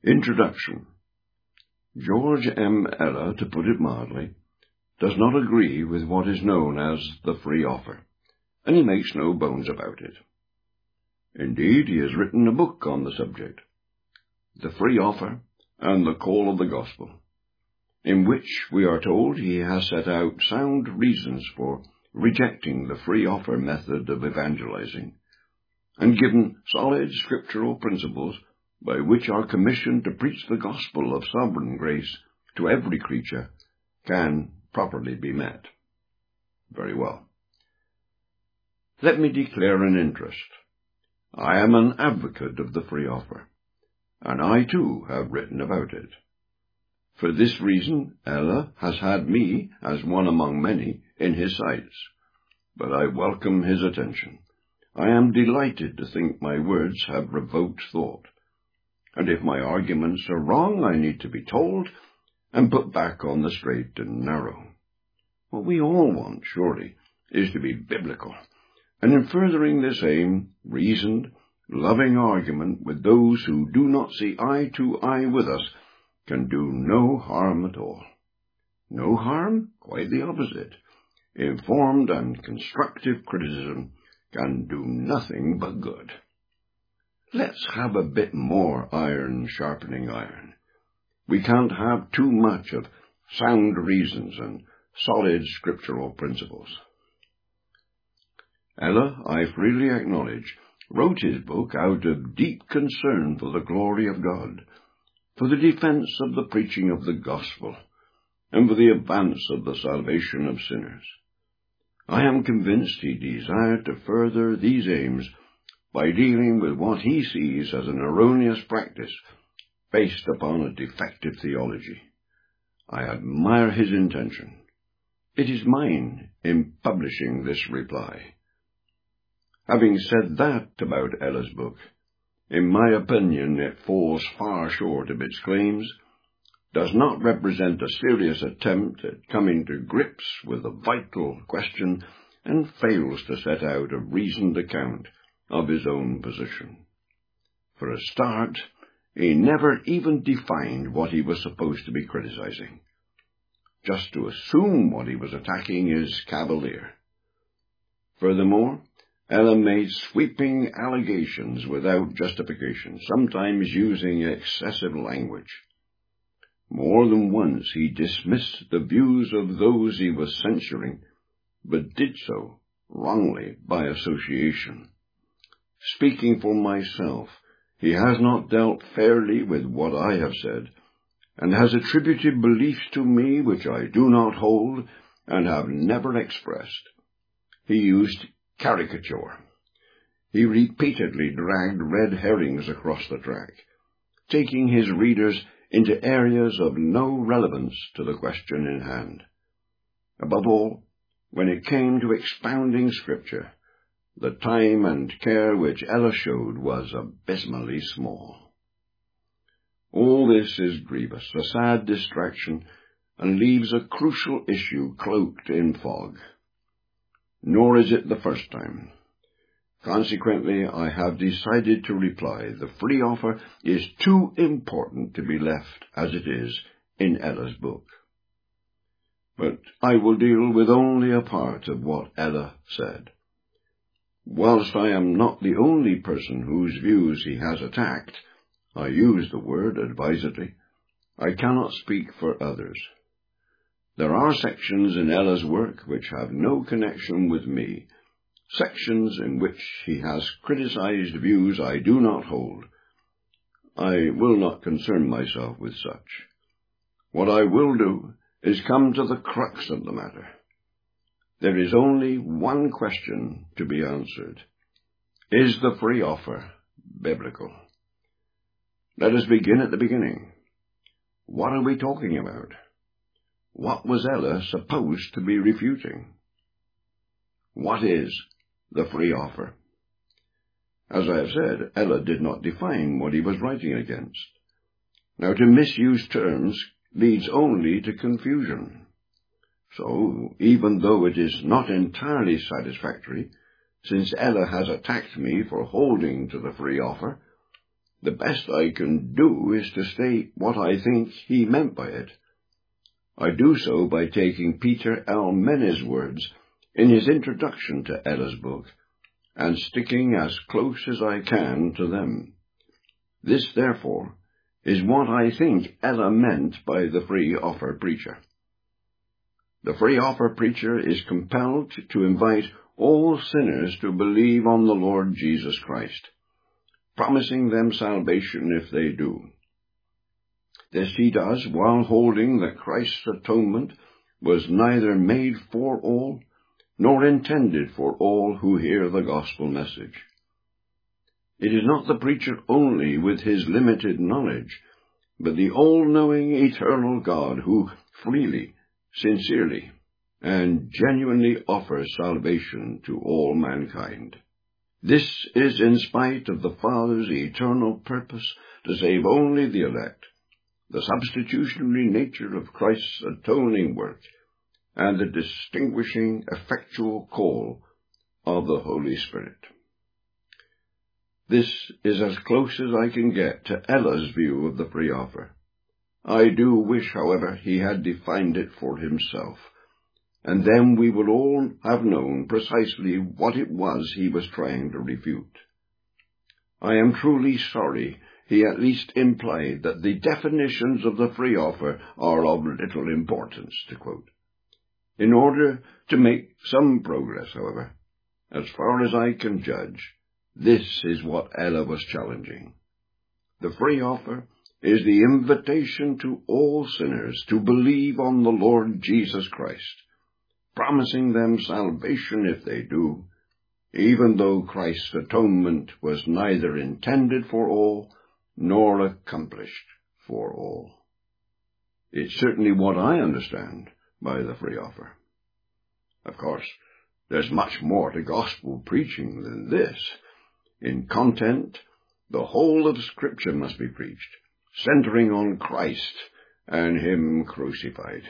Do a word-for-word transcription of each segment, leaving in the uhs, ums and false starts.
Introduction. George M. Ella, to put it mildly, does not agree with what is known as the free offer, and he makes no bones about it. Indeed, he has written a book on the subject, The Free Offer and the Call of the Gospel, in which we are told he has set out sound reasons for rejecting the free offer method of evangelizing, and given solid scriptural principles by which our commission to preach the gospel of sovereign grace to every creature can properly be met. Very well. Let me declare an interest. I am an advocate of the free offer, and I too have written about it. For this reason, Ella has had me, as one among many, in his sights, but I welcome his attention. I am delighted to think my words have provoked thought, and if my arguments are wrong, I need to be told and put back on the straight and narrow. What we all want, surely, is to be biblical, and in furthering this aim, reasoned, loving argument with those who do not see eye to eye with us can do no harm at all. No harm? Quite the opposite. Informed and constructive criticism can do nothing but good. Let's have a bit more iron sharpening iron. We can't have too much of sound reasons and solid scriptural principles. Ella, I freely acknowledge, wrote his book out of deep concern for the glory of God, for the defense of the preaching of the gospel, and for the advance of the salvation of sinners. I am convinced he desired to further these aims by dealing with what he sees as an erroneous practice based upon a defective theology. I admire his intention. It is mine in publishing this reply. Having said that about Ella's book, in my opinion it falls far short of its claims, does not represent a serious attempt at coming to grips with a vital question, and fails to set out a reasoned account of his own position. For a start, he never even defined what he was supposed to be criticizing. Just to assume what he was attacking is cavalier. Furthermore, Ella made sweeping allegations without justification, sometimes using excessive language. More than once he dismissed the views of those he was censuring, but did so wrongly by association. Speaking for myself, he has not dealt fairly with what I have said, and has attributed beliefs to me which I do not hold and have never expressed. He used caricature. He repeatedly dragged red herrings across the track, taking his readers into areas of no relevance to the question in hand. Above all, when it came to expounding Scripture, the time and care which Ella showed was abysmally small. All this is grievous, a sad distraction, and leaves a crucial issue cloaked in fog. Nor is it the first time. Consequently, I have decided to reply the free offer is too important to be left as it is in Ella's book. But I will deal with only a part of what Ella said. Whilst I am not the only person whose views he has attacked, I use the word advisedly, I cannot speak for others. There are sections in Ella's work which have no connection with me, sections in which he has criticized views I do not hold. I will not concern myself with such. What I will do is come to the crux of the matter. There is only one question to be answered. Is the free offer biblical? Let us begin at the beginning. What are we talking about? What was Ella supposed to be refuting? What is the free offer? As I have said, Ella did not define what he was writing against. Now, to misuse terms leads only to confusion. So, even though it is not entirely satisfactory, since Ella has attacked me for holding to the free offer, the best I can do is to state what I think he meant by it. I do so by taking Peter L. Menne's words in his introduction to Ella's book, and sticking as close as I can to them. This, therefore, is what I think Ella meant by the free offer preacher. The free offer preacher is compelled to invite all sinners to believe on the Lord Jesus Christ, promising them salvation if they do. This he does while holding that Christ's atonement was neither made for all, nor intended for all who hear the gospel message. It is not the preacher only with his limited knowledge, but the all-knowing eternal God who freely, sincerely, and genuinely offers salvation to all mankind. This is in spite of the Father's eternal purpose to save only the elect, the substitutionary nature of Christ's atoning work, and the distinguishing, effectual call of the Holy Spirit. This is as close as I can get to Ella's view of the free offer. I do wish, however, he had defined it for himself, and then we would all have known precisely what it was he was trying to refute. I am truly sorry he at least implied that the definitions of the free offer are of little importance, to quote. In order to make some progress, however, as far as I can judge, this is what Ella was challenging. The free offer is the invitation to all sinners to believe on the Lord Jesus Christ, promising them salvation if they do, even though Christ's atonement was neither intended for all nor accomplished for all. It's certainly what I understand by the free offer. Of course, there's much more to gospel preaching than this. In content, the whole of Scripture must be preached, centering on Christ and Him crucified.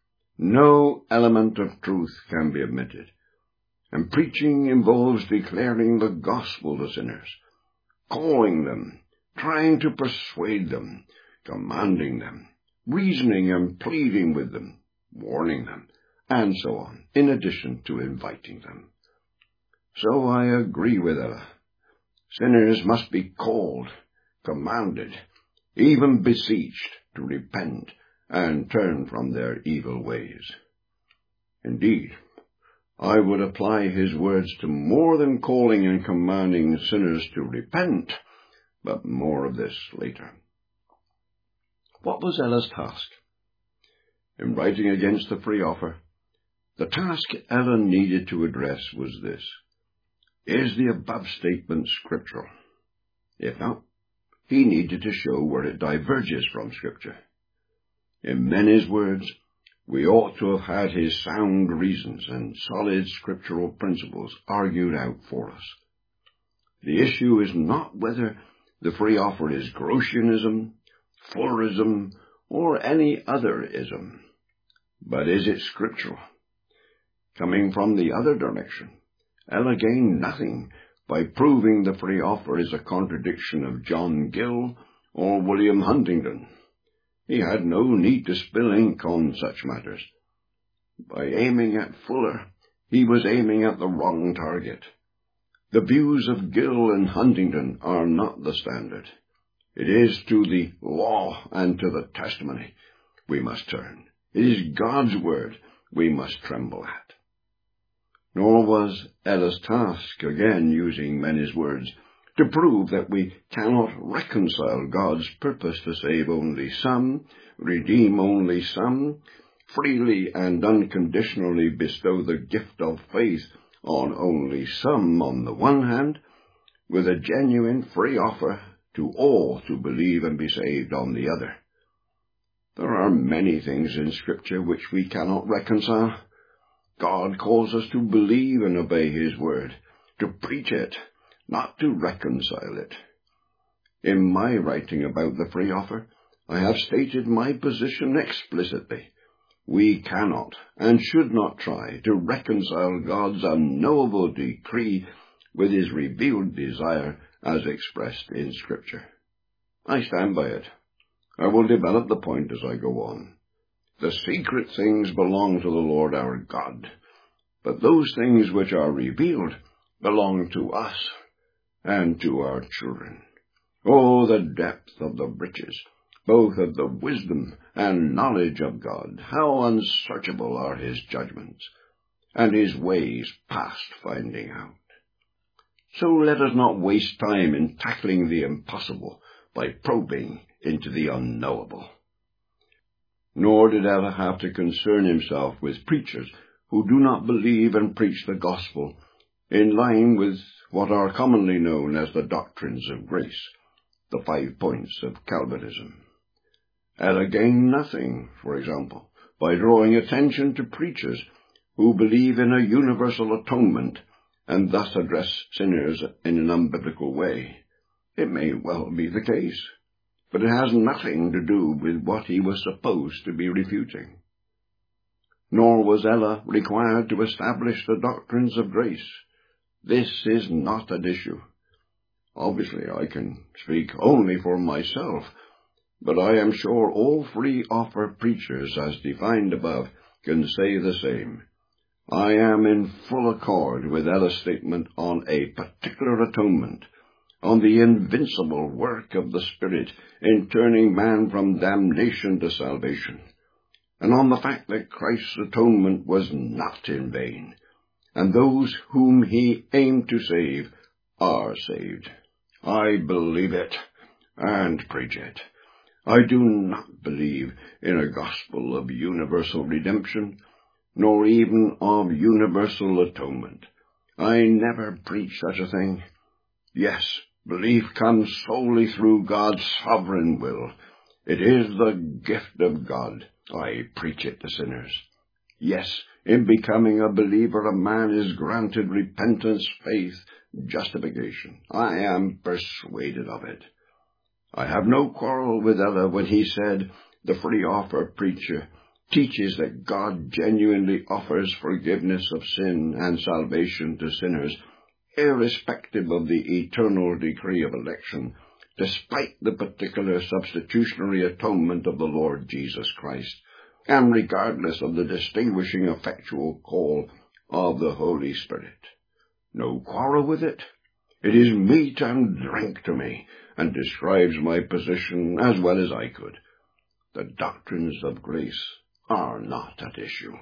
No element of truth can be omitted, and preaching involves declaring the gospel to sinners, calling them, trying to persuade them, commanding them, reasoning and pleading with them, warning them, and so on, in addition to inviting them. So I agree with Ella. Sinners must be called, commanded, even beseeched to repent and turn from their evil ways. Indeed, I would apply his words to more than calling and commanding sinners to repent, but more of this later. What was Ella's task? In writing against the free offer, the task Ella needed to address was this: is the above statement scriptural? If not, he needed to show where it diverges from Scripture. In Menne's words, we ought to have had his sound reasons and solid scriptural principles argued out for us. The issue is not whether the free offer is Grotianism, Fullerism, or any other ism, but is it scriptural? Coming from the other direction, Ella gained nothing by proving the free offer is a contradiction of John Gill or William Huntington. He had no need to spill ink on such matters. By aiming at Fuller, he was aiming at the wrong target. The views of Gill and Huntington are not the standard. It is to the law and to the testimony we must turn. It is God's word we must tremble at. Nor was Ella's task, again using Menne's words, to prove that we cannot reconcile God's purpose to save only some, redeem only some, freely and unconditionally bestow the gift of faith on only some on the one hand, with a genuine free offer to all to believe and be saved on the other. There are many things in Scripture which we cannot reconcile. God calls us to believe and obey His word, to preach it, not to reconcile it. In my writing about the free offer, I have stated my position explicitly. We cannot and should not try to reconcile God's unknowable decree with His revealed desire as expressed in Scripture. I stand by it. I will develop the point as I go on. The secret things belong to the Lord our God, but those things which are revealed belong to us and to our children. Oh, the depth of the riches, both of the wisdom and knowledge of God! How unsearchable are his judgments, and his ways past finding out. So let us not waste time in tackling the impossible by probing into the unknowable. Nor did Ella have to concern himself with preachers who do not believe and preach the gospel in line with what are commonly known as the doctrines of grace, the five points of Calvinism. Ella gained nothing, for example, by drawing attention to preachers who believe in a universal atonement and thus address sinners in an unbiblical way. It may well be the case, but it has nothing to do with what he was supposed to be refuting. Nor was Ella required to establish the doctrines of grace. This is not at issue. Obviously, I can speak only for myself, but I am sure all free offer preachers, as defined above, can say the same. I am in full accord with Ella's statement on a particular atonement, on the invincible work of the Spirit in turning man from damnation to salvation, and on the fact that Christ's atonement was not in vain, and those whom he aimed to save are saved. I believe it and preach it. I do not believe in a gospel of universal redemption, nor even of universal atonement. I never preach such a thing. Yes, belief comes solely through God's sovereign will. It is the gift of God. I preach it to sinners. Yes, in becoming a believer, a man is granted repentance, faith, justification. I am persuaded of it. I have no quarrel with Ella when he said the free offer preacher teaches that God genuinely offers forgiveness of sin and salvation to sinners, irrespective of the eternal decree of election, despite the particular substitutionary atonement of the Lord Jesus Christ, and regardless of the distinguishing effectual call of the Holy Spirit. No quarrel with it. It is meat and drink to me, and describes my position as well as I could. The doctrines of grace are not at issue.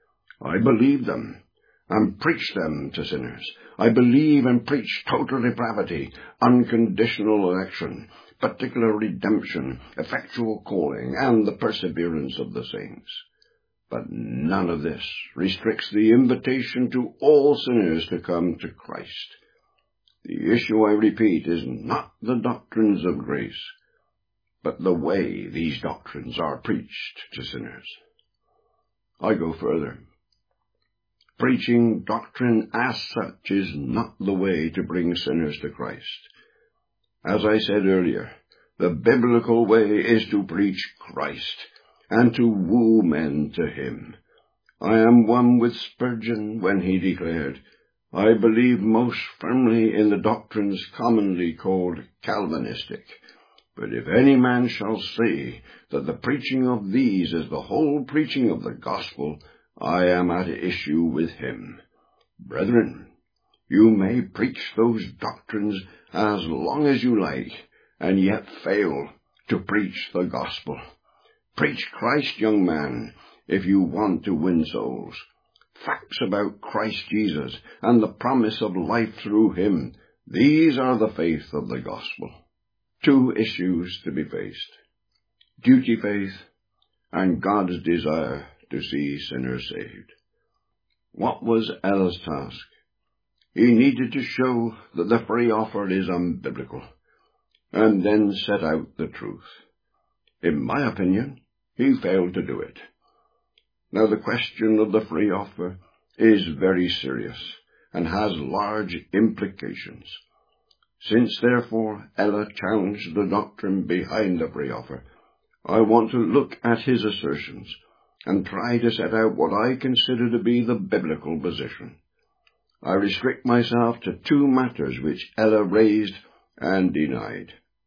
I believe them and preach them to sinners. I believe and preach total depravity, unconditional election, particular redemption, effectual calling, and the perseverance of the saints. But none of this restricts the invitation to all sinners to come to Christ. The issue, I repeat, is not the doctrines of grace, but the way these doctrines are preached to sinners. I go further. Preaching doctrine as such is not the way to bring sinners to Christ. As I said earlier, the biblical way is to preach Christ and to woo men to him. I am one with Spurgeon when he declared, I believe most firmly in the doctrines commonly called Calvinistic. But if any man shall say that the preaching of these is the whole preaching of the gospel, I am at issue with him. Brethren, you may preach those doctrines as long as you like, and yet fail to preach the gospel. Preach Christ, young man, if you want to win souls. Facts about Christ Jesus and the promise of life through him, these are the faith of the gospel. Two issues to be faced: duty faith and God's desire to see sinners saved. What was Ella's task? He needed to show that the free offer is unbiblical, and then set out the truth. In my opinion, he failed to do it. Now, the question of the free offer is very serious and has large implications. Since, therefore, Ella challenged the doctrine behind the free offer, I want to look at his assertions and try to set out what I consider to be the biblical position. I restrict myself to two matters which Ella raised and denied.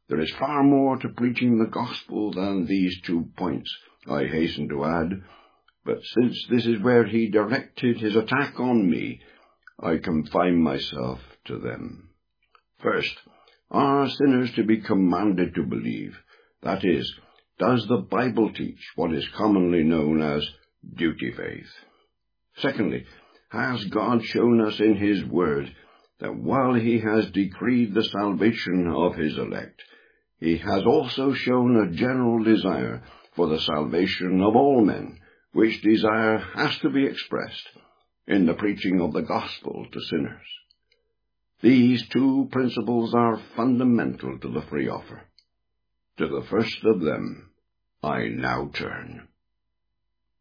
There is far more to preaching the gospel than these two points, I hasten to add, but since this is where he directed his attack on me, I confine myself to them. First, are sinners to be commanded to believe? That is, does the Bible teach what is commonly known as duty faith? Secondly, has God shown us in his word that while he has decreed the salvation of his elect, he has also shown a general desire for the salvation of all men, which desire has to be expressed in the preaching of the gospel to sinners. These two principles are fundamental to the free offer. To the first of them I now turn.